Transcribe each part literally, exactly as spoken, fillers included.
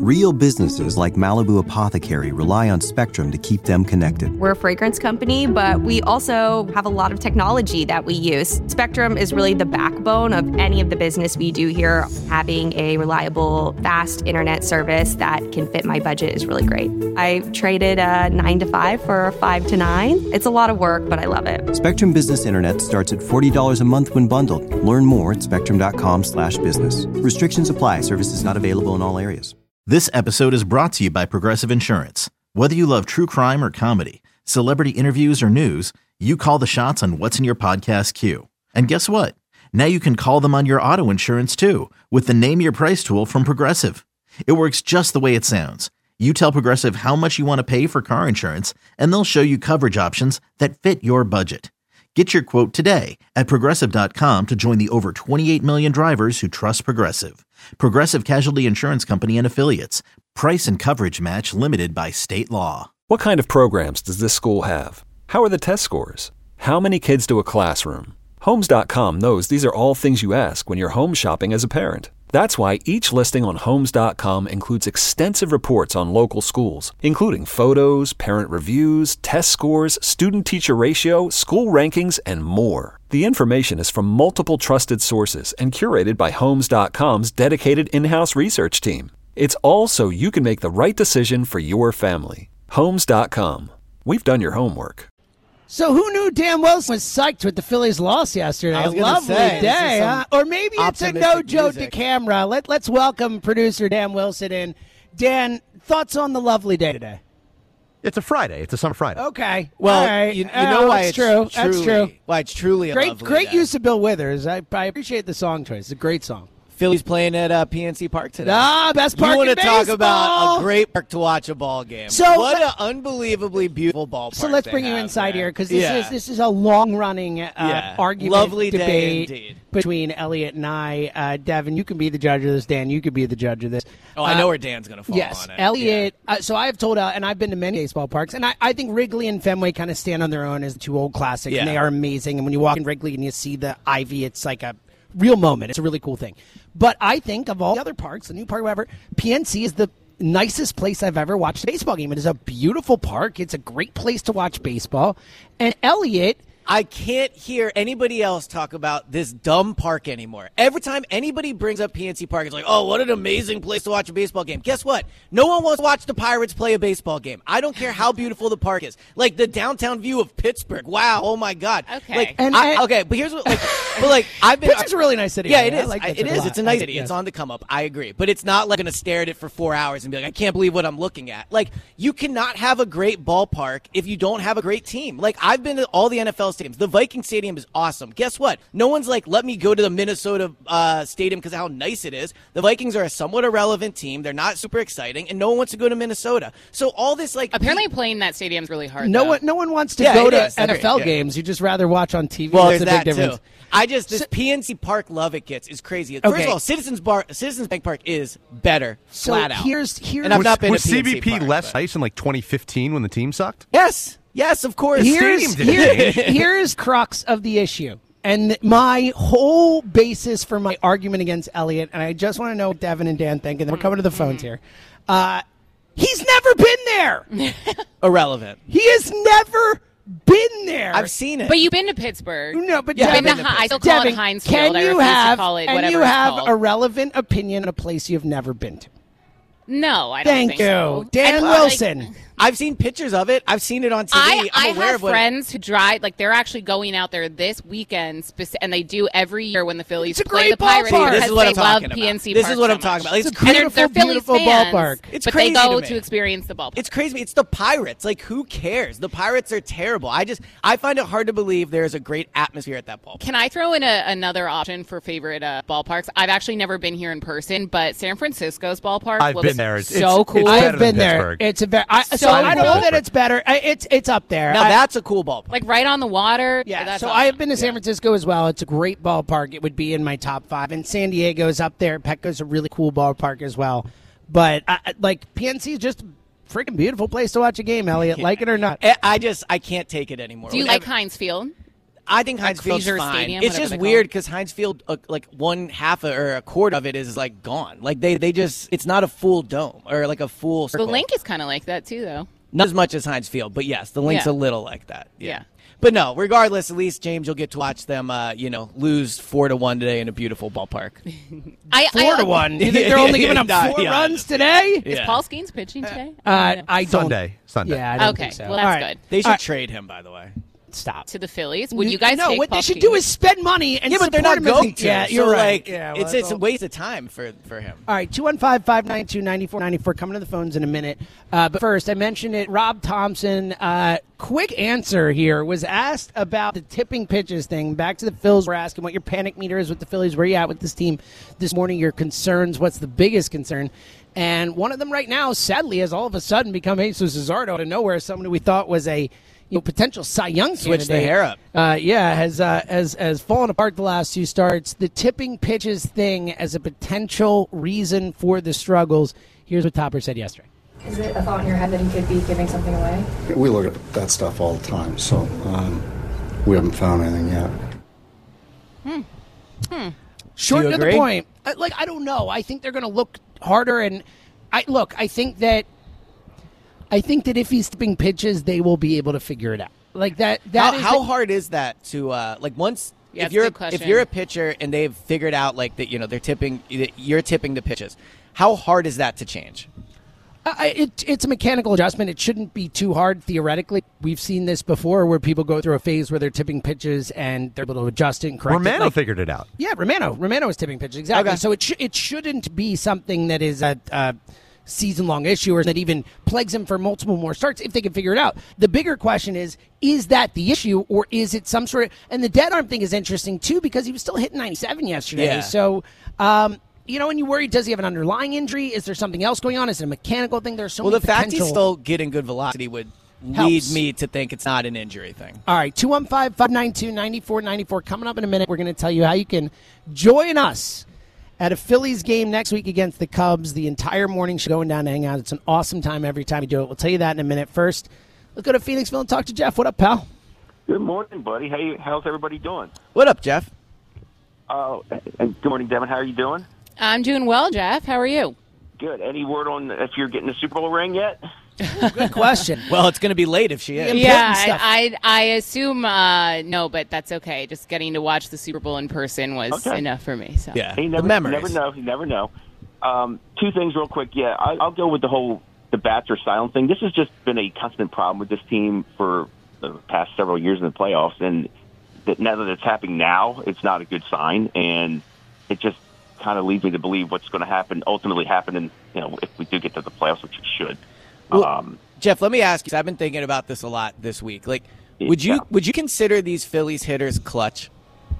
Real businesses like Malibu Apothecary rely on Spectrum to keep them connected. We're a fragrance company, but we also have a lot of technology that we use. Spectrum is really the backbone of any of the business we do here. Having a reliable, fast internet service that can fit my budget is really great. I traded a nine to five for a five to nine. It's a lot of work, but I love it. Spectrum Business Internet starts at forty dollars a month when bundled. Learn more at spectrum.com slash business. Restrictions apply. Services not available in all areas. This episode is brought to you by Progressive Insurance. Whether you love true crime or comedy, celebrity interviews or news, you call the shots on what's in your podcast queue. And guess what? Now you can call them on your auto insurance too with the Name Your Price tool from Progressive. It works just the way it sounds. You tell Progressive how much you want to pay for car insurance, and they'll show you coverage options that fit your budget. Get your quote today at Progressive dot com to join the over twenty-eight million drivers who trust Progressive. Progressive Casualty Insurance Company and Affiliates. Price and coverage match limited by state law. What kind of programs does this school have? How are the test scores? How many kids to a classroom? Homes dot com knows these are all things you ask when you're home shopping as a parent. That's why each listing on Homes dot com includes extensive reports on local schools, including photos, parent reviews, test scores, student-teacher ratio, school rankings, and more. The information is from multiple trusted sources and curated by Homes dot com's dedicated in-house research team. It's all so you can make the right decision for your family. Homes dot com. We've done your homework. So who knew Dan Wilson was psyched with the Phillies' loss yesterday? I was A lovely say, day, huh? Or maybe it's a no joke to camera. Let, let's welcome producer Dan Wilson in. Dan, thoughts on the lovely day today? It's a Friday. It's a summer Friday. Okay. Well, right. you, you uh, know why that's it's true. Truly, That's true. Why it's truly a great, lovely great day. use of Bill Withers. I, I appreciate the song choice. It's a great song. Phillies playing at uh, P N C Park today. Ah, best park You want in to talk baseball. about a great park to watch a ball game? So what let- an unbelievably beautiful ballpark. So let's they bring you have inside there. here because this Yeah. is this is a long running uh, Yeah. argument Lovely day debate indeed. between Elliot and I. Uh, Devin, you can be the judge of this. Dan, you could be the judge of this. Oh, I Uh, know where Dan's going to fall Yes, on it. Elliot. Uh, so I have told out, and I've been to many baseball parks, and I, I think Wrigley and Fenway kind of stand on their own as the two old classics, Yeah. and they are amazing. And when you walk in Wrigley and you see the ivy, it's like a real moment. It's a really cool thing. But I think of all the other parks, the new park, whatever, P N C is the nicest place I've ever watched a baseball game. It is a beautiful park. It's a great place to watch baseball. And Elliot, I can't hear anybody else talk about this dumb park anymore. Every time anybody brings up P N C Park, it's like, oh, what an amazing place to watch a baseball game. Guess what? No one wants to watch the Pirates play a baseball game. I don't care how beautiful the park is. Like the downtown view of Pittsburgh. Wow. Oh my God. Okay. Like, And- I, and- okay, but here's what. Like, but like I've been. Pittsburgh's a really nice city. Yeah, by it the way. I is. like I- Pittsburgh it a is. lot. It's a nice I- city. yes. It's on the come up. I agree. But it's not like going to stare at it for four hours and be like, I can't believe what I'm looking at. Like, you cannot have a great ballpark if you don't have a great team. Like, I've been to all the N F L stadiums. The Viking Stadium is awesome. Guess what? No one's like, let me go to the Minnesota uh, stadium because of how nice it is. The Vikings are a somewhat irrelevant team. They're not super exciting, and no one wants to go to Minnesota. So all this, like, Apparently, playing that stadium is really hard. No though. one, no one wants to Yeah, go it to is. I N F L agree. Yeah. games. You just rather watch on T V. Well, That's there's a big that difference. too. I just this So- P N C Park love it gets is crazy. First Okay. of all, Citizens Bar, Citizens Bank Park is better, So flat out. here's here's And I've Was, not been was to P N C C B P Park, less but- nice in like twenty fifteen when the team sucked? Yes, yes, of course. here's stadium didn't here, here's crux of the issue. And my whole basis for my argument against Elliot, and I just want to know what Devin and Dan think, and then we're coming to the phones here. Uh, he's never been there. Irrelevant. He has never been there. I've seen it. But you've been to Pittsburgh. No, but Yeah, I've Devin, been to Hi- I still call Devin, it Heinz can Field. I you refuse have, to call it and whatever you it's have called. a relevant opinion on a place you've never been to? No, I don't Thank think you. so. Dan And, like, Wilson. I've seen pictures of it. I've seen it on T V. I, I'm I aware have of what friends who drive, like, they're actually going out there this weekend, speci- and they do every year when the Phillies It's a play great the Pirates ballpark. because This is what they I'm talking love about. P N C This Park is what so I'm talking much. about. It's It's a crazy. And they're, they're beautiful, Phillies beautiful fans, ballpark. It's but crazy they go to to, me. experience the ballpark. It's crazy. It's the Pirates. Like, who cares? The Pirates are terrible. I just, I find it hard to believe there is a great atmosphere at that ballpark. Can I throw in a, another option for favorite uh, ballparks? I've actually never been here in person, but San Francisco's ballpark I've looks been there. It's- so it's- cool. it's I better have been than there. Pittsburgh. It's a very, I, so, So I don't know cool. that it's better. I, it's it's up there. Now, I- that's a cool ballpark. Like right on the water. Yeah, That's so awesome. I have been to San Francisco as well. It's a great ballpark. It would be in my top five. And San Diego's up there. Petco's a really cool ballpark as well. But, I, I- like, P N C is just a freaking beautiful place to watch a game, Elliot. Like it or not. I- I just, I can't take it anymore. Do you Whenever- like Heinz Field? I think Heinz Field's Fraser fine. Stadium, It's whatever just they call weird it. because Heinz Field, uh, like one half of, or a quarter of it is like gone. Like they, they just, it's not a full dome or like a full circle. The link is kind of like that too, though. Not as much as Heinz Field, but yes, the link's Yeah. a little like that. Yeah. Yeah. But no, regardless, at least James, you'll get to watch them, uh, you know, lose four to one today in a beautiful ballpark. I, Four I, to one. You think they're only giving up Yeah, four yeah. runs today? Is Yeah. Paul Skeens pitching today? Uh, I don't. Sunday. Sunday. Yeah, I don't Okay, think so. well, that's All right. good. They should All right. trade him, by the way. Stop. To the Phillies? Would you guys no, take what Paul they should Skeens? do is spend money and Yeah, but they're support not him as going a- to. Yeah, so, you're right. Like, Yeah, well, it's that's it's a all. waste of time for, for him. All right, two one five, five nine two, nine four nine four. Coming to the phones in a minute. Uh, but first, I mentioned it. Rob Thompson, uh, quick answer here, was asked about the tipping pitches thing. Back to the Phils. We're asking what your panic meter is with the Phillies. Where you at with this team this morning? Your concerns. What's the biggest concern? And one of them right now, sadly, has all of a sudden become Jesus Luzardo out of nowhere. Someone who we thought was a you know, potential Cy Young Switch the candidate. hair up. Uh, yeah, has, uh, has has fallen apart the last two starts. The tipping pitches thing as a potential reason for the struggles. Here's what Topper said yesterday. Is it a thought in your head that he could be giving something away? We look at that stuff all the time, so um, we haven't found anything yet. Hmm. Hmm. Short Do you to the agree? point. I- Like, I don't know. I think they're going to look harder. And I look, I think that I think that if he's tipping pitches, they will be able to figure it out. Like that. That how is how the- hard is that to uh, like once Yeah, if it's a you're good a, question. if you're a pitcher and they've figured out like that, you know, they're tipping, you're tipping the pitches. How hard is that to change? I, it, it's a mechanical adjustment. It shouldn't be too hard theoretically. We've seen this before where people go through a phase where they're tipping pitches and they're able to adjust it and correct Romano it. Like- figured it out. Yeah, Romano. Romano is tipping pitches. Exactly. Okay. So it, sh- it shouldn't be something that is a, a season-long issue or that even plagues him for multiple more starts if they can figure it out. The bigger question is, is that the issue or is it some sort of... And the dead arm thing is interesting, too, because he was still hitting ninety-seven yesterday. Yeah. So... Um, you know, and you worry, does he have an underlying injury? Is there something else going on? Is it a mechanical thing? There's so Well, many the fact potential... he's still getting good velocity would lead Helps. me to think it's not an injury thing. All right, two one five, five nine two, nine four nine four. Coming up in a minute, we're going to tell you how you can join us at a Phillies game next week against the Cubs. The entire morning show going down to hang out. It's an awesome time every time you do it. We'll tell you that in a minute. First, let's go to Phoenixville and talk to Jeff. What up, pal? Good morning, buddy. How you, how's everybody doing? What up, Jeff? Uh, and good morning, Devin. How are you doing? I'm doing well, Jeff. How are you? Good. Any word on if you're getting a Super Bowl ring yet? Good question. Well, it's going to be late if she is. Important Yeah, stuff. I, I I assume uh, no, but that's okay. Just getting to watch the Super Bowl in person was Okay. enough for me. So Yeah, You the never, memories. never know. You never know. Um, two things real quick. Yeah, I, I'll go with the whole the bats are silent thing. This has just been a constant problem with this team for the past several years in the playoffs, and that now that it's happening now, it's not a good sign, and it just kind of leads me to believe what's going to happen, ultimately happen, in, you know, if we do get to the playoffs, which it should. Well, um, Jeff, let me ask you. I've been thinking about this a lot this week. Like, would you Yeah. would you consider these Phillies hitters clutch?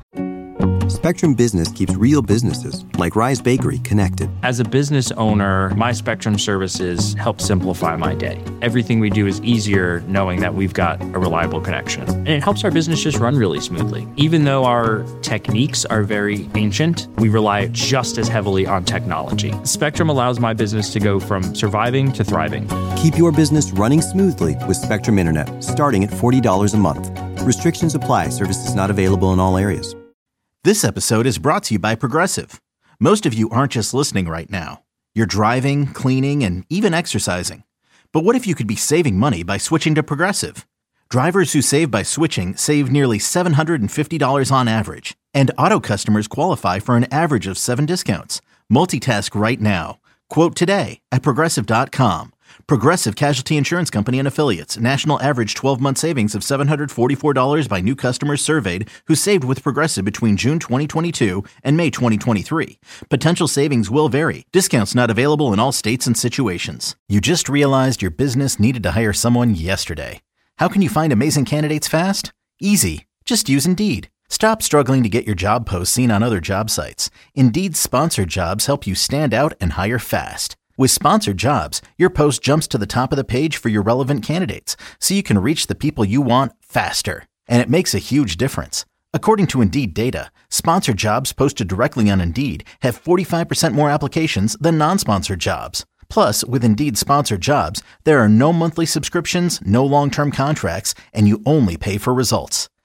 Spectrum Business keeps real businesses, like Rise Bakery, connected. As a business owner, my Spectrum services help simplify my day. Everything we do is easier knowing that we've got a reliable connection. And it helps our business just run really smoothly. Even though our techniques are very ancient, we rely just as heavily on technology. Spectrum allows my business to go from surviving to thriving. Keep your business running smoothly with Spectrum Internet, starting at forty dollars a month. Restrictions apply. Services not available in all areas. This episode is brought to you by Progressive. Most of you aren't just listening right now. You're driving, cleaning, and even exercising. But what if you could be saving money by switching to Progressive? Drivers who save by switching save nearly seven hundred fifty dollars on average. And auto customers qualify for an average of seven discounts. Multitask right now. Quote today at Progressive dot com. Progressive Casualty Insurance Company and Affiliates. National average twelve-month savings of seven hundred forty-four dollars by new customers surveyed who saved with Progressive between June twenty twenty-two and May twenty twenty-three. Potential savings will vary. Discounts not available in all states and situations. You just realized your business needed to hire someone yesterday. How can you find amazing candidates fast? Easy. Just use Indeed. Stop struggling to get your job posts seen on other job sites. Indeed's sponsored jobs help you stand out and hire fast. With sponsored jobs, your post jumps to the top of the page for your relevant candidates, so you can reach the people you want faster. And it makes a huge difference. According to Indeed data, sponsored jobs posted directly on Indeed have forty-five percent more applications than non-sponsored jobs. Plus, with Indeed sponsored jobs, there are no monthly subscriptions, no long-term contracts, and you only pay for results.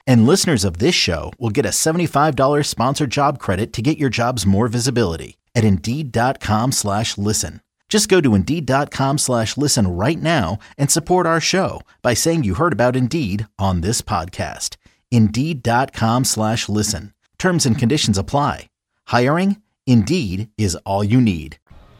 And listeners of this show will get a seventy-five dollars sponsored job credit to get your jobs more visibility at Indeed.com slash listen. Just go to Indeed.com slash listen right now and support our show by saying you heard about Indeed on this podcast. Indeed.com slash listen. Terms and conditions apply. Hiring? Indeed is all you need.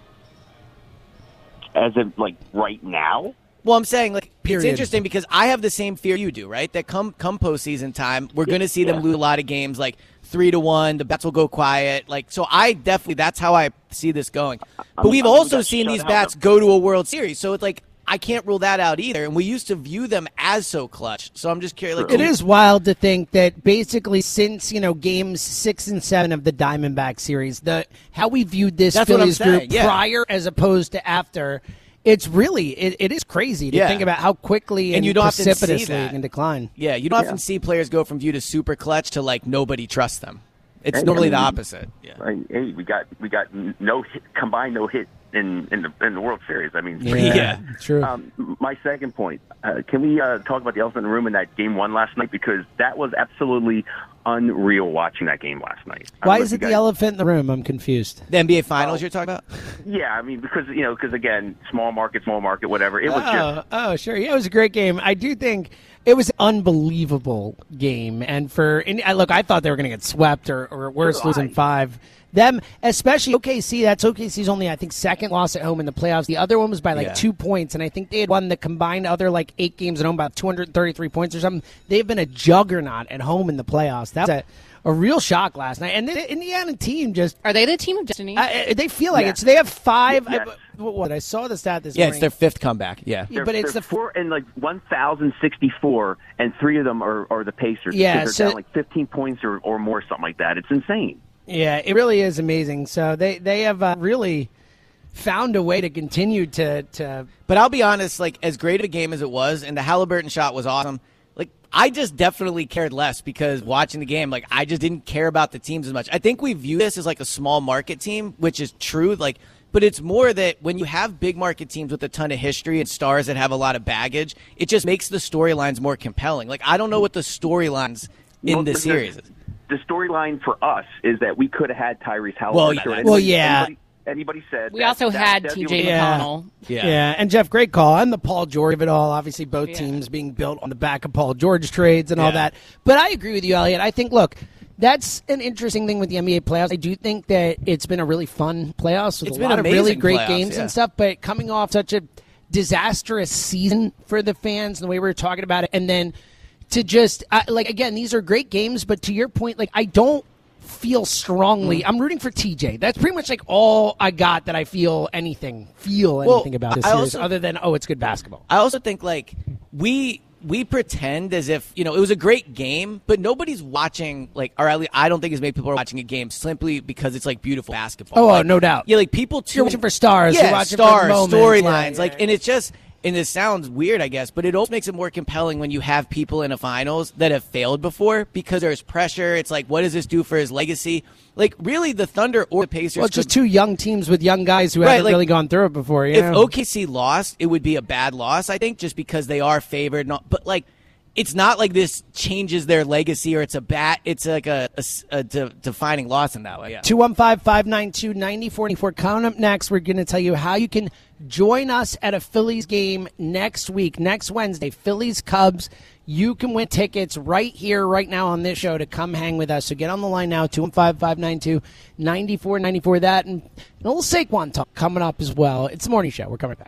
As of, like, right now? Well, I'm saying, like, Period. It's interesting because I have the same fear you do, right? That come come postseason time, we're going to see them Yeah. lose a lot of games, like three to one. The bats will go quiet. Like, so I definitely, that's how I see this going. But I'm- we've I'm gonna also get seen shut these out bats of- go to a World Series, so it's like I can't rule that out either. And we used to view them as so clutch. So I'm just curious. Like, It is wild to think that basically since, you know, games six and seven of the Diamondback series, the how we viewed this That's what I'm Phillies group saying, yeah. prior as opposed to after, it's really, it, it is crazy to Yeah. think about how quickly and, And you don't often see precipitously that. it can decline. Yeah, you don't often see players go from viewed as super clutch to like nobody trusts them. It's normally the opposite. Yeah. Right. Hey, we got we got no hit, combined no hit in in the in the World Series. I mean, Yeah, true. Um, my second point. Uh, can we uh, talk about the elephant in the room in that game one last night, because that was absolutely unreal watching that game last night. I Why don't know is if it you the guys- elephant in the room? I'm confused. The N B A Finals you're talking about? Yeah, I mean, because you know, because again, small market, small market, whatever. It was oh, just oh, sure. Yeah, it was a great game. I do think it was an unbelievable game. And for and, I look, I thought they were going to get swept or, or worse, So did losing I. five. Them, especially O K C, that's O K C's only, I think, second loss at home in the playoffs. The other one was by like Yeah. two points, and I think they had won the combined other like eight games at home by two hundred thirty-three points or something. They've been a juggernaut at home in the playoffs. That was a, a real shock last night. And the Indiana team just, Are they the team of destiny? I, I- they feel like Yes. it's, they have five. Yes. I, what, I saw the stat this Yeah, morning. it's their fifth comeback. Yeah. Yeah, but it's they're the four and like one thousand sixty-four, and three of them are, are the Pacers. Yeah, because so- they're down like fifteen points or, or more, something like that. It's insane. Yeah, it really is amazing. So they they have uh, really found a way to continue to to. But I'll be honest, like as great of a game as it was, and the Halliburton shot was awesome. Like I just definitely cared less because watching the game, like I just didn't care about the teams as much. I think we view this as like a small market team, which is true. Like, but it's more that when you have big market teams with a ton of history and stars that have a lot of baggage, it just makes the storylines more compelling. Like I don't know what the storylines in Well, the the- series is. The storyline for us is that we could have had Tyrese Halliburton. Well, Sure, yeah, anybody- well, yeah. Anybody, anybody said we that- also that- had that's the T J only- Yeah. McConnell. Yeah. Yeah, and Jeff, great call. And the Paul George of it all. Obviously, both Yeah. teams being built on the back of Paul George trades and all Yeah. that. But I agree with you, Elliot. I think, look, that's an interesting thing with the N B A playoffs. I do think that it's been a really fun playoffs with It's a been lot of really amazing great playoffs, games yeah. and stuff. But coming off such a disastrous season for the fans and the way we were talking about it, and then to just uh, like again, these are great games. But to your point, like I don't feel strongly. Mm. I'm rooting for T J. That's pretty much like all I got that I feel anything, feel Well, anything about this I series also- other than oh, it's good basketball. I also think like we we pretend as if you know it was a great game, but nobody's watching like or at least I don't think as many people are watching a game simply because it's like beautiful basketball. Oh, oh, Like, no doubt. Yeah, like people tune, You're watching for stars. Yeah, You're watching for stars, moments. storylines, Yeah, yeah, like, yeah. and it's just. And this sounds weird, I guess, but it also makes it more compelling when you have people in a finals that have failed before because there's pressure. It's like, what does this do for his legacy? Like, really, the Thunder or the Pacers. Well, it's just could- two young teams with young guys who Right, haven't like, really gone through it before. You if know? O K C lost, it would be a bad loss, I think, just because they are favored. Not, but like, it's not like this changes their legacy or it's a bat. It's like a, a, a de- defining loss in that way. Yeah. two one five, five nine two, nine four four. Coming up next, we're going to tell you how you can join us at a Phillies game next week, next Wednesday, Phillies Cubs. You can win tickets right here, right now on this show to come hang with us. So get on the line now, two one five, five nine two, nine four nine four. That and a little Saquon talk coming up as well. It's the morning show. We're coming back.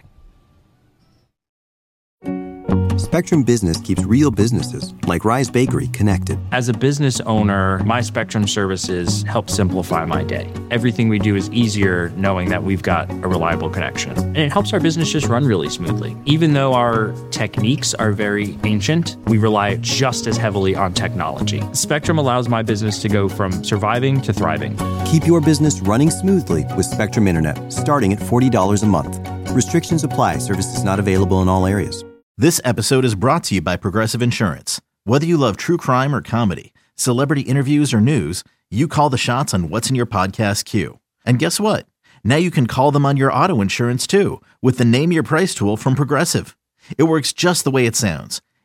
Spectrum Business keeps real businesses, like Rise Bakery, connected. As a business owner, my Spectrum services help simplify my day. Everything we do is easier knowing that we've got a reliable connection. And it helps our business just run really smoothly. Even though our techniques are very ancient, we rely just as heavily on technology. Spectrum allows my business to go from surviving to thriving. Keep your business running smoothly with Spectrum Internet, starting at forty dollars a month. Restrictions apply. Services not available in all areas. This episode is brought to you by Progressive Insurance. Whether you love true crime or comedy, celebrity interviews or news, you call the shots on what's in your podcast queue. And guess what? Now you can call them on your auto insurance too with the Name Your Price tool from Progressive. It works just the way it sounds.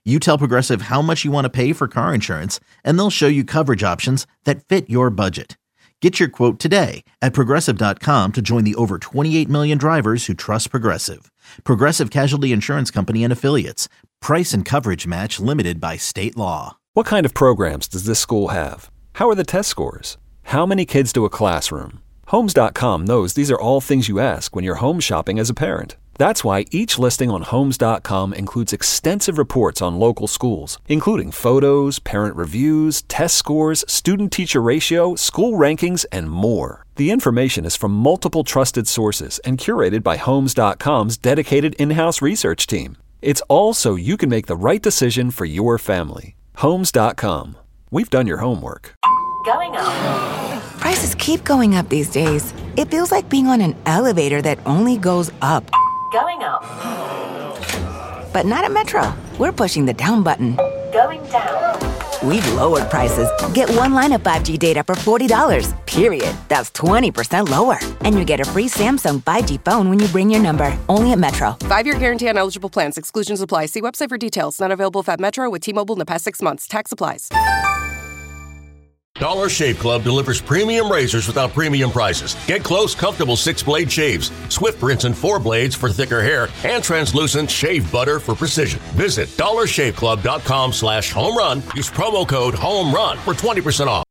You tell Progressive how much you want to pay for car insurance, and they'll show you coverage options that fit your budget. Get your quote today at Progressive dot com to join the over twenty-eight million drivers who trust Progressive. Progressive Casualty Insurance Company and Affiliates. Price and coverage match limited by state law. What kind of programs does this school have? How are the test scores? How many kids do a classroom? Homes dot com knows these are all things you ask when you're home shopping as a parent. That's why each listing on Homes dot com includes extensive reports on local schools, including photos, parent reviews, test scores, student-teacher ratio, school rankings, and more. The information is from multiple trusted sources and curated by Homes dot com's dedicated in-house research team. It's all so you can make the right decision for your family. Homes dot com. We've done your homework. Going up. Prices keep going up these days. It feels like being on an elevator that only goes up. Going up. But not at Metro. We're pushing the down button. Going down. We've lowered prices. Get one line of five G data for forty dollars, period. That's twenty percent lower. And you get a free Samsung five G phone when you bring your number. Only at Metro. Five-year guarantee on eligible plans. Exclusions apply. See website for details. Not available if at Metro with T-Mobile in the past six months. Tax applies. Dollar Shave Club delivers premium razors without premium prices. Get close, comfortable six-blade shaves, swift rinse and four blades for thicker hair, and translucent shave butter for precision. Visit dollar shave club dot com slash home run. Use promo code HOME RUN for twenty percent off.